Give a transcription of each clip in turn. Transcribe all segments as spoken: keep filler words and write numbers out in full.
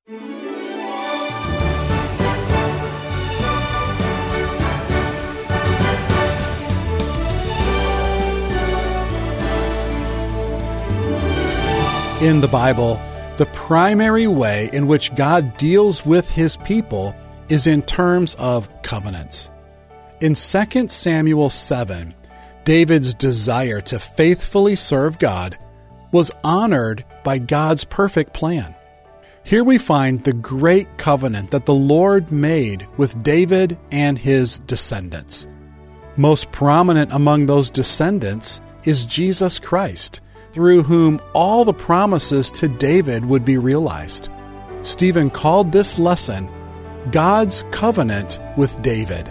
In the Bible, the primary way in which God deals with his people is in terms of covenants. In Second Samuel seven, David's desire to faithfully serve God was honored by God's perfect plan. Here we find the great covenant that the Lord made with David and his descendants. Most prominent among those descendants is Jesus Christ, through whom all the promises to David would be realized. Stephen called this lesson God's covenant with David.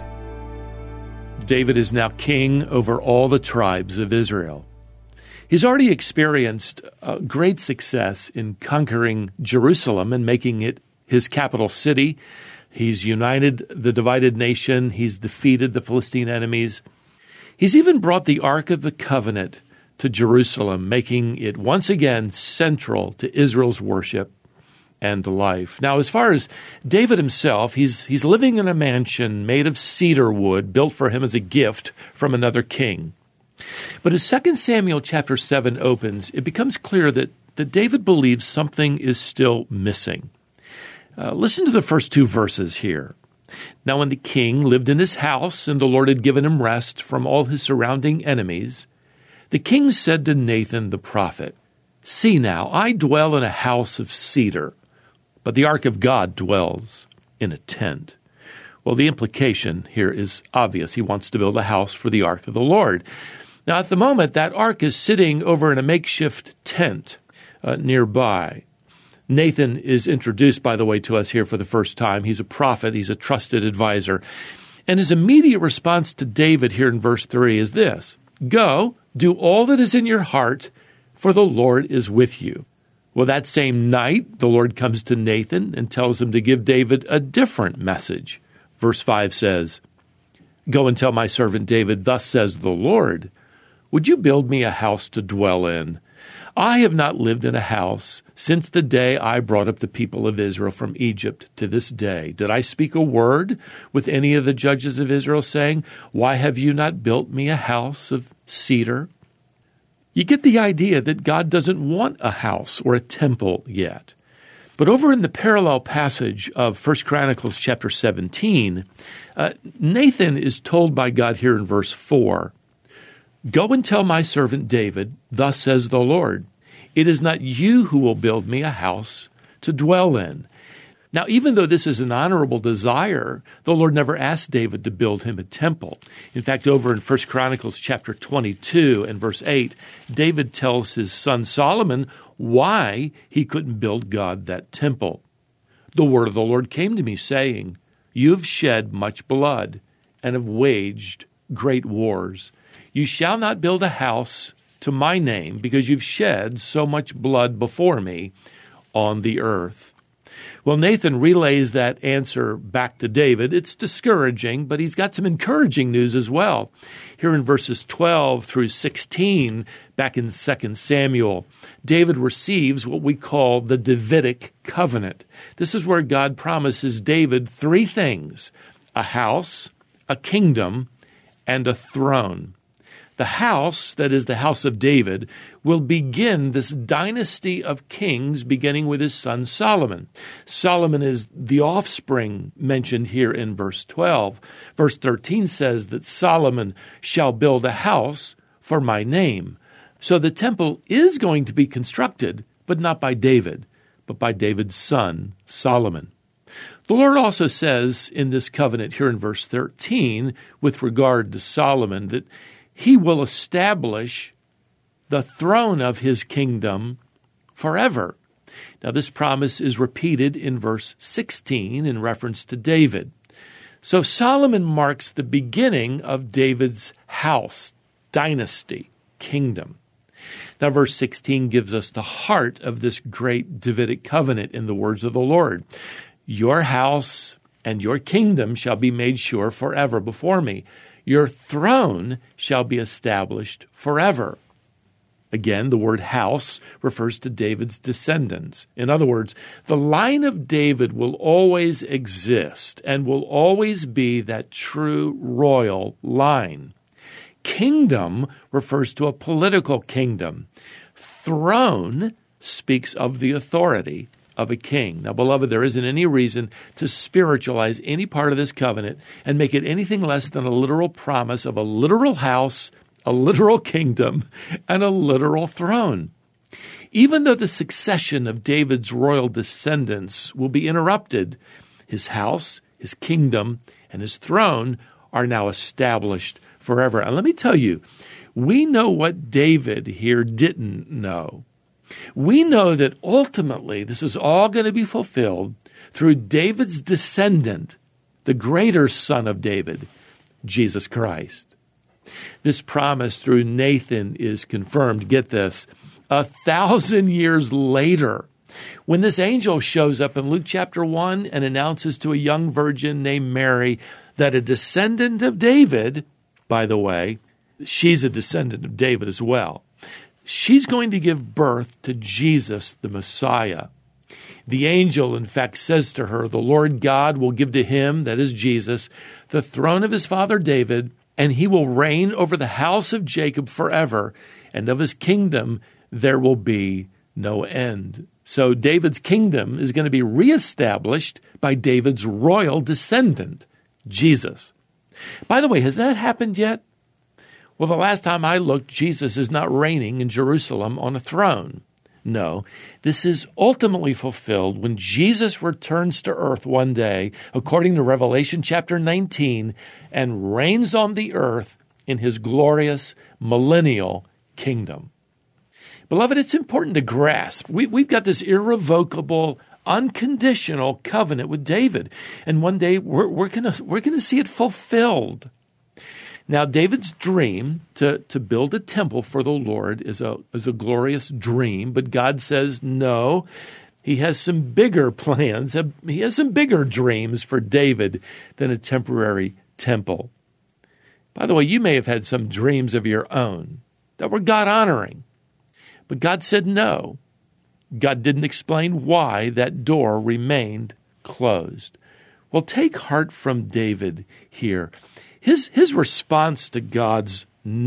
David is now king over all the tribes of Israel. He's already experienced uh, great success in conquering Jerusalem and making it his capital city. He's united the divided nation. He's defeated the Philistine enemies. He's even brought the Ark of the Covenant to Jerusalem, making it once again central to Israel's worship and life. Now, as far as David himself, he's he's living in a mansion made of cedar wood, built for him as a gift from another king. But as Second Samuel chapter seven opens, it becomes clear that, that David believes something is still missing. Uh, listen to the first two verses here. Now, when the king lived in his house, and the Lord had given him rest from all his surrounding enemies, the king said to Nathan the prophet, "See now, I dwell in a house of cedar, but the ark of God dwells in a tent." Well, the implication here is obvious. He wants to build a house for the ark of the Lord. Now, at the moment, that ark is sitting over in a makeshift tent uh, nearby. Nathan is introduced, by the way, to us here for the first time. He's a prophet. He's a trusted advisor. And his immediate response to David here in verse three is this: "Go, do all that is in your heart, for the Lord is with you." Well, that same night, the Lord comes to Nathan and tells him to give David a different message. Verse five says, "Go and tell my servant David, thus says the Lord, would you build me a house to dwell in? I have not lived in a house since the day I brought up the people of Israel from Egypt to this day. Did I speak a word with any of the judges of Israel, saying, why have you not built me a house of cedar?" You get the idea that God doesn't want a house or a temple yet. But over in the parallel passage of First Chronicles chapter seventeen, uh, Nathan is told by God here in verse four, "Go and tell my servant David, thus says the Lord, it is not you who will build me a house to dwell in." Now, even though this is an honorable desire, the Lord never asked David to build him a temple. In fact, over in First Chronicles chapter twenty-two and verse eight, David tells his son Solomon why he couldn't build God that temple. "The word of the Lord came to me, saying, you have shed much blood and have waged great wars. You shall not build a house to my name, because you've shed so much blood before me on the earth." Well, Nathan relays that answer back to David. It's discouraging, but he's got some encouraging news as well. Here in verses twelve through sixteen, back in Second Samuel, David receives what we call the Davidic covenant. This is where God promises David three things: a house, a kingdom, and a throne. The house, that is the house of David, will begin this dynasty of kings beginning with his son Solomon. Solomon is the offspring mentioned here in verse twelve. Verse thirteen says that Solomon shall build a house for my name. So the temple is going to be constructed, but not by David, but by David's son Solomon. The Lord also says in this covenant here in verse thirteen, with regard to Solomon, that he will establish the throne of his kingdom forever. Now, this promise is repeated in verse sixteen in reference to David. So Solomon marks the beginning of David's house, dynasty, kingdom. Now, verse sixteen gives us the heart of this great Davidic covenant in the words of the Lord. "Your house and your kingdom shall be made sure forever before me. Your throne shall be established forever." Again, the word house refers to David's descendants. In other words, the line of David will always exist and will always be that true royal line. Kingdom refers to a political kingdom. Throne speaks of the authority of a king. Now, beloved, there isn't any reason to spiritualize any part of this covenant and make it anything less than a literal promise of a literal house, a literal kingdom, and a literal throne. Even though the succession of David's royal descendants will be interrupted, his house, his kingdom, and his throne are now established forever. And let me tell you, we know what David here didn't know. We know that ultimately this is all going to be fulfilled through David's descendant, the greater son of David, Jesus Christ. This promise through Nathan is confirmed, get this, a thousand years later, when this angel shows up in Luke chapter one and announces to a young virgin named Mary that a descendant of David, by the way, she's a descendant of David as well, she's going to give birth to Jesus, the Messiah. The angel, in fact, says to her, the Lord God will give to him, that is Jesus, the throne of his father David, and he will reign over the house of Jacob forever, and of his kingdom there will be no end. So David's kingdom is going to be reestablished by David's royal descendant, Jesus. By the way, has that happened yet? Well, the last time I looked, Jesus is not reigning in Jerusalem on a throne. No, this is ultimately fulfilled when Jesus returns to earth one day, according to Revelation chapter nineteen, and reigns on the earth in his glorious millennial kingdom. Beloved, it's important to grasp. We, we've got this irrevocable, unconditional covenant with David, and one day we're, we're going we're gonna see it fulfilled. Now, David's dream to, to build a temple for the Lord is a, is a glorious dream, but God says no. He has some bigger plans. He has some bigger dreams for David than a temporary temple. By the way, you may have had some dreams of your own that were God-honoring, but God said no. God didn't explain why that door remained closed. Well, take heart from David here. His his response to God's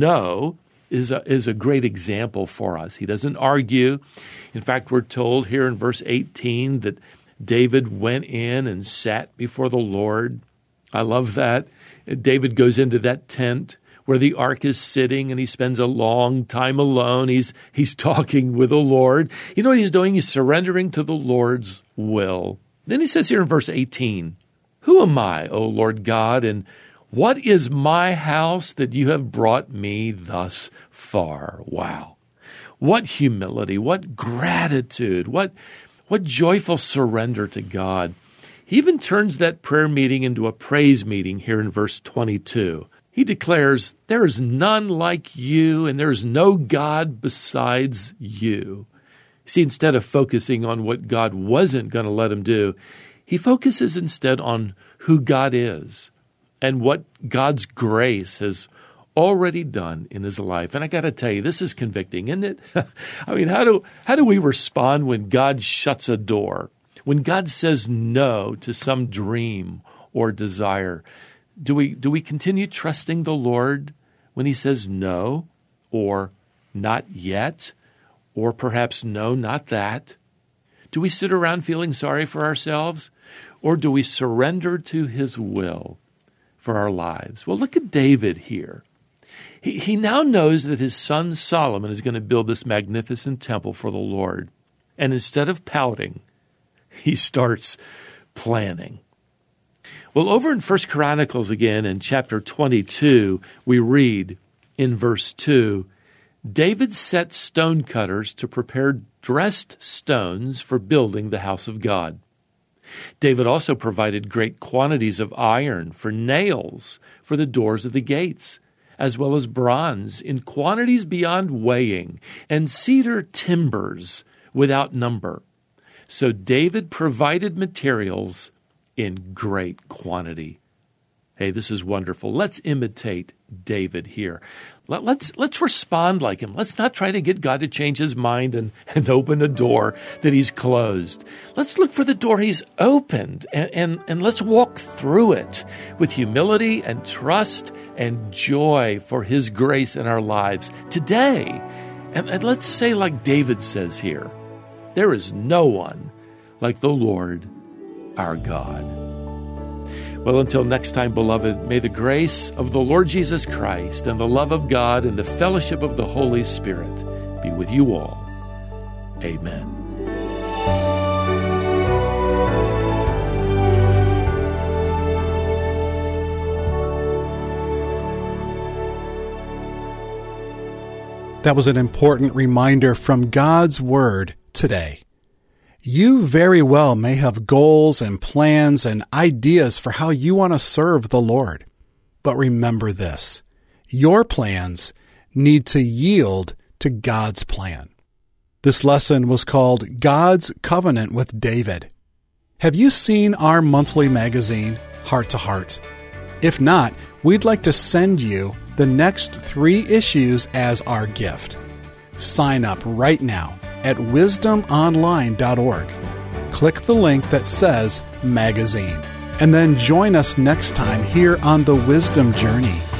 no is a, is a great example for us. He doesn't argue. In fact, we're told here in verse eighteen that David went in and sat before the Lord. I love that. David goes into that tent where the ark is sitting, and he spends a long time alone. He's he's talking with the Lord. You know what he's doing? He's surrendering to the Lord's will. Then he says here in verse eighteen, "Who am I, O Lord God, and what is my house that you have brought me thus far?" Wow. What humility, what gratitude, what, what joyful surrender to God. He even turns that prayer meeting into a praise meeting here in verse twenty-two. He declares, "There is none like you, and there is no God besides you." See, instead of focusing on what God wasn't going to let him do, he focuses instead on who God is and what God's grace has already done in his life. And I got to tell you, this is convicting, isn't it? I mean, how do how do we respond when God shuts a door? When God says no to some dream or desire? Do we do we continue trusting the Lord when he says no, or not yet, or perhaps no, not that? Do we sit around feeling sorry for ourselves, or do we surrender to his will for our lives? Well, look at David here. He, he now knows that his son Solomon is going to build this magnificent temple for the Lord. And instead of pouting, he starts planning. Well, over in First Chronicles again, in chapter twenty-two, we read in verse two, David set stonecutters to prepare dressed stones for building the house of God. David also provided great quantities of iron for nails for the doors of the gates, as well as bronze in quantities beyond weighing, and cedar timbers without number. So David provided materials in great quantity. Hey, this is wonderful. Let's imitate David here. Let, let's let's respond like him. Let's not try to get God to change his mind and, and open a door that he's closed. Let's look for the door he's opened, and, and, and let's walk through it with humility and trust and joy for his grace in our lives today. And, and let's say like David says here, there is no one like the Lord our God. Well, until next time, beloved, may the grace of the Lord Jesus Christ and the love of God and the fellowship of the Holy Spirit be with you all. Amen. That was an important reminder from God's Word today. You very well may have goals and plans and ideas for how you want to serve the Lord. But remember this, your plans need to yield to God's plan. This lesson was called God's Covenant with David. Have you seen our monthly magazine, Heart to Heart? If not, we'd like to send you the next three issues as our gift. Sign up right now at wisdom online dot org. Click the link that says Magazine, and then join us next time here on the Wisdom Journey.